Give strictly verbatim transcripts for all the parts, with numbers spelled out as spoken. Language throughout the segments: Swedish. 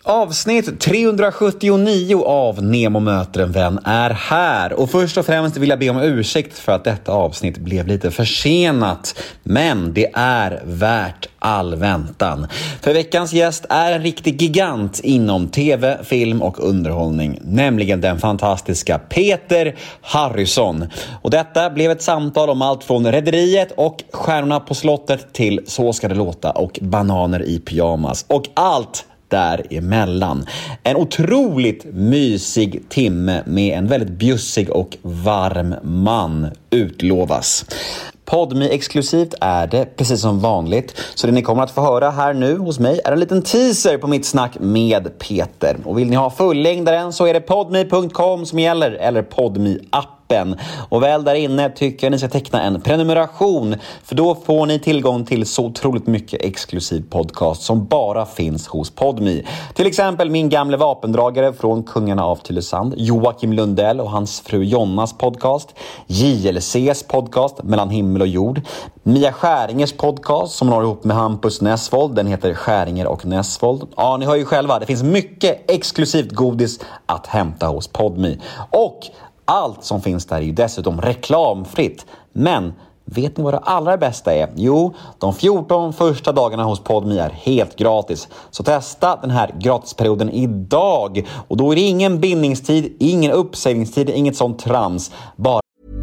Avsnitt trehundrasjuttionio av Nemo möter en vän är här. Och först och främst vill jag be om ursäkt för att detta avsnitt blev lite försenat. Men det är värt all väntan. För veckans gäst är en riktig gigant inom tv, film och underhållning. Nämligen den fantastiska Peter Harrison. Och detta blev ett samtal om allt från Rederiet och Stjärnorna på slottet till Så ska det låta och Bananer i pyjamas. Och allt däremellan. En otroligt mysig timme med en väldigt bjussig och varm man utlovas. Podme exklusivt är det precis som vanligt. Så det ni kommer att få höra här nu hos mig är en liten teaser på mitt snack med Peter. Och vill ni ha fullängdaren så är det podme punkt com som gäller, eller Podme-appen. Och väl där inne tycker jag ni ska teckna en prenumeration, för då får ni tillgång till så otroligt mycket exklusiv podcast som bara finns hos Podme. Till exempel min gamla vapendragare från Kungarna av Tylösand, Joakim Lundell och hans fru Jonnas podcast, J L C:s podcast Mellan himmel och jord, Mia Skäringers podcast som hon har ihop med Hampus Nessvold, den heter Skäringer och Nessvold. Ja, ni hör ju själva, det finns mycket exklusivt godis att hämta hos Podme. Och allt som finns där är ju dessutom reklamfritt. Men vet ni vad det allra bästa är? Jo, de fjorton första dagarna hos Podme är helt gratis. Så testa den här gratisperioden idag. Och då är det ingen bindningstid, ingen uppsägningstid, inget sånt trams. Bara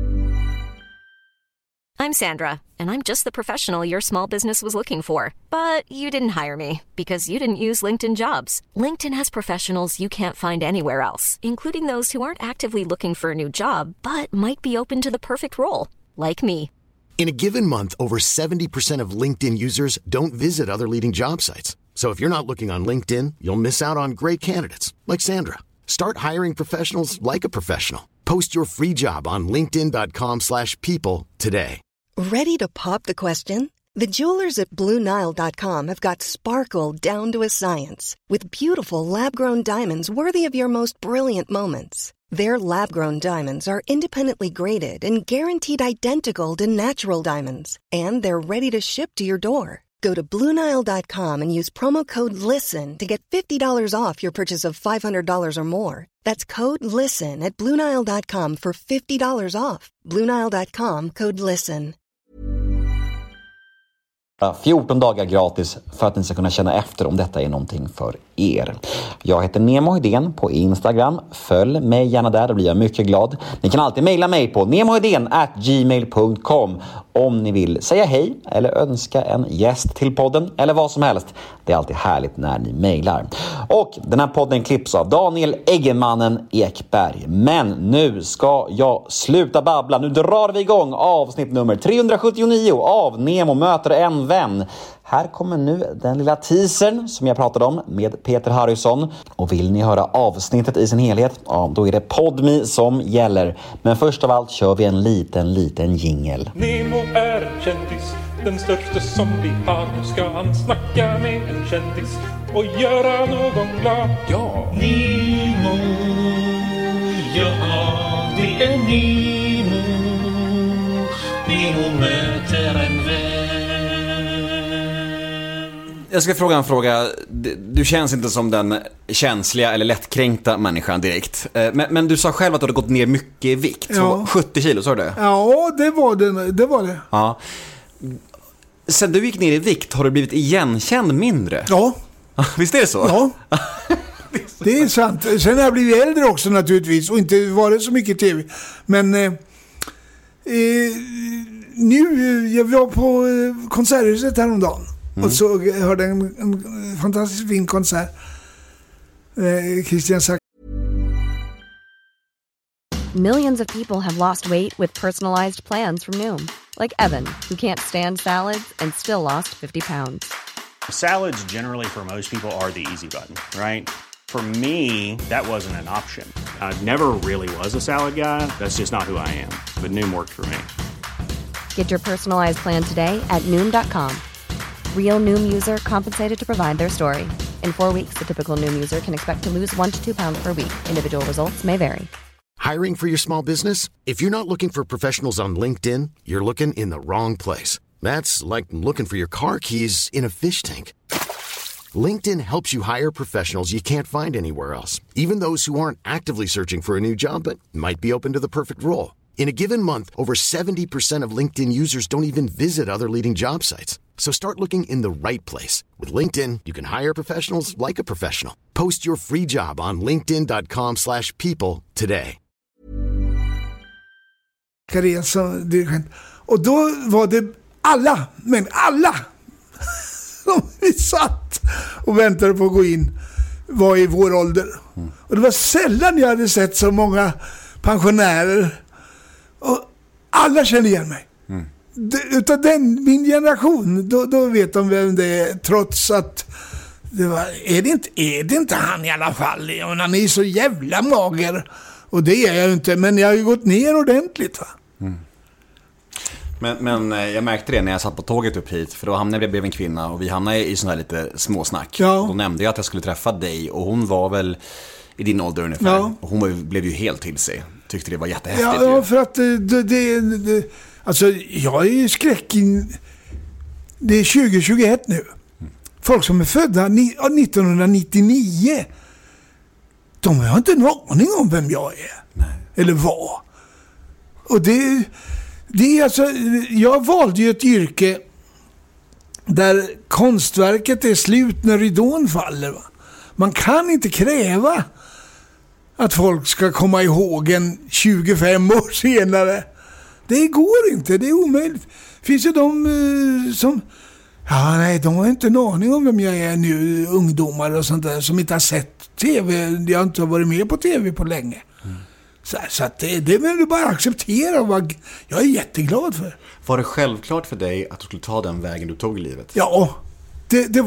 I'm Sandra, and I'm just the professional your small business was looking for. But you didn't hire me because you didn't use LinkedIn Jobs. LinkedIn has professionals you can't find anywhere else, including those who aren't actively looking for a new job, but might be open to the perfect role, like me. In a given month, over seventy percent of LinkedIn users don't visit other leading job sites. So if you're not looking on LinkedIn, you'll miss out on great candidates, like Sandra. Start hiring professionals like a professional. Post your free job on linkedin dot com slash people today. Ready to pop the question? The jewelers at Blue Nile dot com have got sparkle down to a science with beautiful lab-grown diamonds worthy of your most brilliant moments. Their lab-grown diamonds are independently graded and guaranteed identical to natural diamonds, and they're ready to ship to your door. Go to Blue Nile dot com and use promo code LISTEN to get fifty dollars off your purchase of five hundred dollars or more. That's code LISTEN at Blue Nile dot com for fifty dollars off. Blue Nile dot com, code LISTEN. fjorton dagar gratis för att ni ska kunna känna efter om detta är någonting för er. Jag heter Nemo Hedén på Instagram. Följ mig gärna där, då blir jag mycket glad. Ni kan alltid mejla mig på nemohedén at gmail punkt com om ni vill säga hej eller önska en gäst till podden eller vad som helst. Det är alltid härligt när ni mejlar. Och den här podden klipps av Daniel Eggemannen Ekberg. Men nu ska jag sluta babbla. Nu drar vi igång avsnitt nummer trehundrasjuttionio av Nemo möter en vän. Här kommer nu den lilla teasern som jag pratade om med Peter Harrison. Och vill ni höra avsnittet i sin helhet, ja, då är det Podme som gäller. Men först av allt kör vi en liten, liten jingle. Nemo är en kändis, den största som vi har. Nu ska han snacka med en kändis och göra någon glad. Ja, Nemo, ja, det är Nemo. Nemo möter en vän. Jag ska fråga en fråga. Du känns inte som den känsliga eller lättkränkta människan direkt. Men, men du sa själv att du hade gått ner mycket i vikt. Ja. sjuttio kilo, sa du det? Ja, det var det. Det var det. Ja. Sen du gick ner i vikt har du blivit igenkänd mindre. Ja. Visst är det så? Ja. Det är sant. Sen har jag blivit äldre också naturligtvis och inte varit så mycket tv. Men eh, eh, nu, jag var på konserthuset häromdagen. Mm. Och så hörde en, en fantastiskt fin konsert. Eh, Christian sagt. Millions of people have lost weight with personalized plans from Noom. Like Evan, who can't stand salads and still lost fifty pounds. Salads generally for most people are the easy button, right? For me, that wasn't an option. I never really was a salad guy. That's just not who I am. But Noom worked for me. Get your personalized plan today at Noom dot com. Real Noom user compensated to provide their story. In four weeks, the typical Noom user can expect to lose one to two pounds per week. Individual results may vary. Hiring for your small business? If you're not looking for professionals on LinkedIn, you're looking in the wrong place. That's like looking for your car keys in a fish tank. LinkedIn helps you hire professionals you can't find anywhere else, even those who aren't actively searching for a new job but might be open to the perfect role. In a given month, over seventy percent of LinkedIn users don't even visit other leading job sites. So start looking in the right place. With LinkedIn, you can hire professionals like a professional. Post your free job on linkedin dot com slash people today. Och då var det alla, men alla som vi satt och väntade på att gå in var i vår ålder. Mm. Och det var sällan jag hade sett så många pensionärer. Och alla kände igen mig. Mm. De, utav den, min generation, då, då vet de vem det är, trots att det var, är, det inte, är det inte han i alla fall? Och han är så jävla mager. Och det är jag ju inte, men jag har ju gått ner ordentligt, va? Mm. Men, men jag märkte det när jag satt på tåget upp hit, för då hamnade jag bredvid en kvinna och vi hamnade i sån här lite småsnack. Ja. Och då nämnde jag att jag skulle träffa dig och hon var väl i din ålder ungefär. Ja. Och hon var, blev ju helt till sig. Tyckte det var jättehäftigt. Ja, ja för att det, det, det, alltså jag är ju skräckin. Det är tjugo tjugoett nu. Mm. Folk som är födda nittonhundranittionio, de har inte en aning om vem jag är. Nej. Eller vad. Och det, det är alltså, jag valde ju ett yrke där konstverket är slut när ridån faller, va? Man kan inte kräva att folk ska komma ihåg en tjugofem år senare. Det går inte, det är omöjligt. Finns ju de uh, som, ja nej, de har inte en aning om vem jag är nu, ungdomar och sånt där, som inte har sett tv, jag har inte varit med på tv på länge. Mm. Så, så att det, det vill du bara acceptera, vad jag är jätteglad för. Var det självklart för dig att du skulle ta den vägen du tog i livet? Ja, det, det var.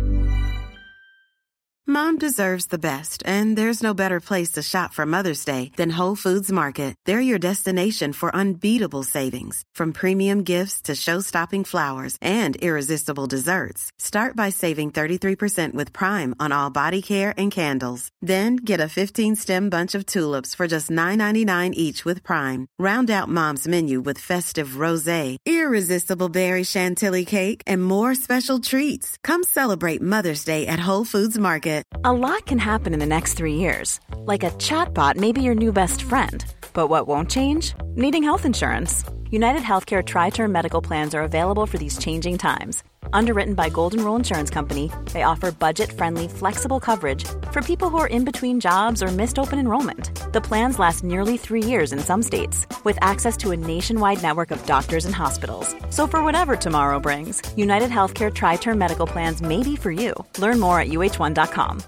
Mom deserves the best, and there's no better place to shop for Mother's Day than Whole Foods Market. They're your destination for unbeatable savings, from premium gifts to show-stopping flowers and irresistible desserts. Start by saving thirty-three percent with Prime on all body care and candles. Then get a fifteen-stem bunch of tulips for just nine ninety-nine each with Prime. Round out Mom's menu with festive rosé, irresistible berry chantilly cake, and more special treats. Come celebrate Mother's Day at Whole Foods Market. A lot can happen in the next three years. Like a chatbot may be your new best friend. But what won't change? Needing health insurance. United Healthcare Tri-Term Medical Plans are available for these changing times. Underwritten by Golden Rule Insurance Company, they offer budget-friendly, flexible coverage for people who are in between jobs or missed open enrollment. The plans last nearly three years in some states, with access to a nationwide network of doctors and hospitals. So for whatever tomorrow brings, United Healthcare Tri-Term Medical Plans may be for you. Learn more at U H one dot com.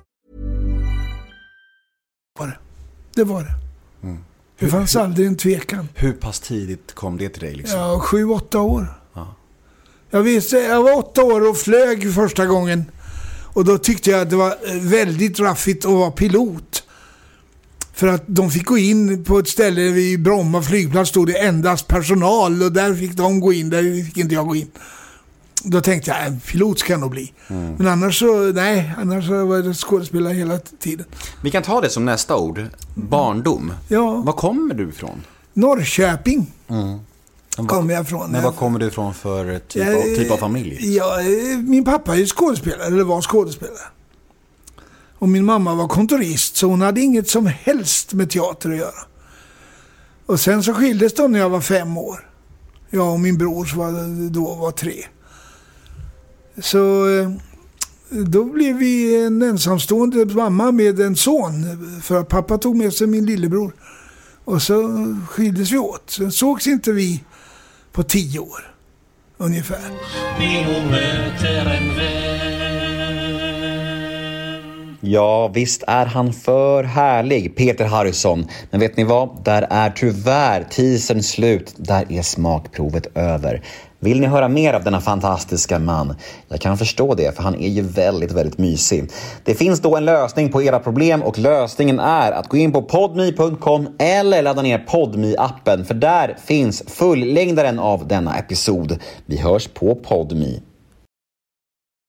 Det var det. Mm. Det fanns hur, aldrig en tvekan. Hur pass tidigt kom det till dig? Liksom? Ja, sju, åtta år. Ja. Jag visste, jag var åtta år och flög första gången. Och då tyckte jag att det var väldigt raffigt att vara pilot. För att de fick gå in på ett ställe vid Bromma flygplats, stod det endast personal. Och där fick de gå in, där fick inte jag gå in. Då tänkte jag, en pilot ska nog bli. Mm. Men annars så, nej, annars så var det skådespelare hela tiden. Vi kan ta det som nästa ord. Barndom. Ja. Var kommer du ifrån? Norrköping. Mm. Kommer jag ifrån. Men vad kommer du ifrån för typ, jag, av, typ av familj? Ja, min pappa är skådespelare, eller var skådespelare. Och min mamma var kontorist, så hon hade inget som helst med teater att göra. Och sen så skildes de när jag var fem år. Jag och min bror som var, då var tre. Så då blev vi en ensamstående mamma med en son. För att pappa tog med sig min lillebror. Och så skildes vi åt. Sen sågs inte vi på tio år. Ungefär. Ja, visst är han för härlig, Peter Harrison. Men vet ni vad? Där är tyvärr teasern slut. Där är smakprovet över. Vill ni höra mer av denna fantastiska man? Jag kan förstå det, för han är ju väldigt, väldigt mysig. Det finns då en lösning på era problem, och lösningen är att gå in på podme punkt com eller ladda ner Podme-appen, för där finns fullängdaren av denna episod. Vi hörs på Podme.